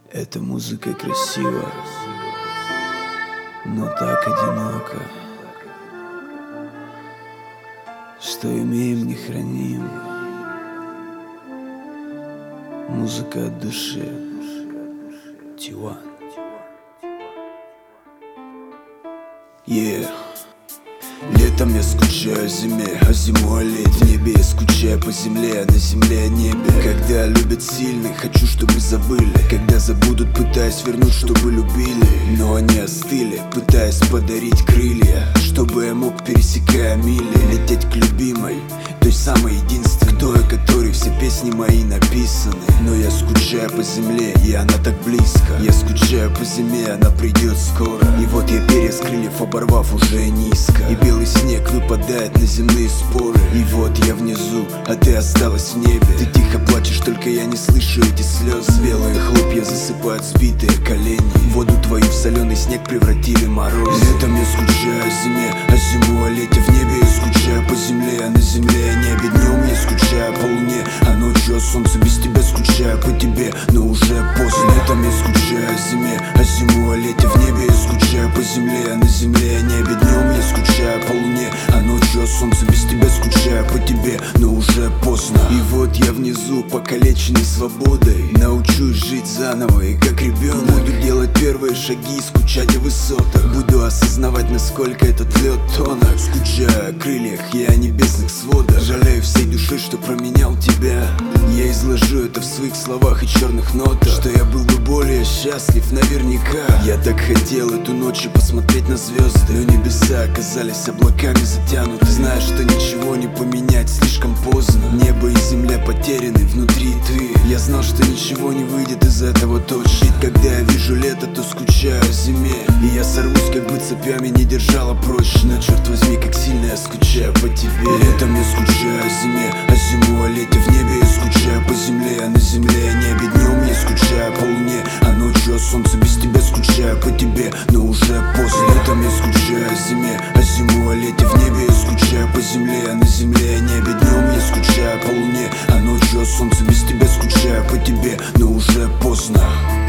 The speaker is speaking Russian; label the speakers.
Speaker 1: Эта музыка красива, но так одиноко, что имеем, не храним. Музыка от души. Тиван. Летом я скучаю о зиме, а зимой о лете. В небе я скучаю по земле, а на земле о небе. Когда любят сильных, хочу, чтобы забыли. Когда забудут, пытаясь вернуть, чтобы любили. Но они остыли, пытаясь подарить крылья, чтобы я мог, пересекая мили, лететь к любимой, той самой единственной, той, о которой все песни мои написаны. Но я скучаю по земле, и она так близко. Я скучаю по зиме, она придет скоро. И вот я перья с крыльев оборвав уже низко, и белый снег выпадает на земные споры. И вот я внизу, а ты осталась в небе. Ты тихо плачешь, только я не слышу эти слезы. Белые хлопья засыпают сбитые колени. Воду твою в соленый снег превратили мороз. Летом я скучаю о зиме, а зимой о лете. В небе я скучаю по земле, а на земле о небе. Днем я скучаю по луне, а ночью о солнце. Без тебя скучаю по тебе, но уже поздно. Летом я скучаю о зиме, а зимой о лете. В небе я скучаю по земле, а на земле о небе. Днем я скучаю по луне, а ночью о солнце. Без тебя скучаю по тебе, но уже поздно. И вот я внизу, покалеченный свободой, научусь жить заново и как ребенок. Буду делать первые шаги, скучать о высотах. Буду осознавать, насколько этот лед тонок. Скучаю о крыльях и о небесных сводах. Жалею всей душой, что променял тебя. Я изложу это в своих словах и черных нотах, что я был бы более счастлив наверняка. Я так хотел эту ночью посмотреть на звезды, но небеса оказались облаками затянуты. Знаешь, что ничего не поменять слишком поздно. Небо и земля потеряны, внутри ты. Я знал, что ничего не выйдет из этого точно. Ведь когда я вижу лето, то скучаю о зиме. И я сорвусь, как бы цепями не держала прочь. Но черт возьми, как сильно я скучаю по тебе. Летом я скучаю о зиме, а зимой о лете. В небе я скучаю по земле, а на земле о небе. Днем я скучаю по луне, а ночью о солнце. Без тебя скучаю по тебе, но уже поздно. Летом я скучаю о зиме, а зимой о лете. В небе я скучаю по земле, а на земле о небе. Днем я скучаю по луне, а ночью о солнце. Без тебя скучаю по тебе, но уже поздно.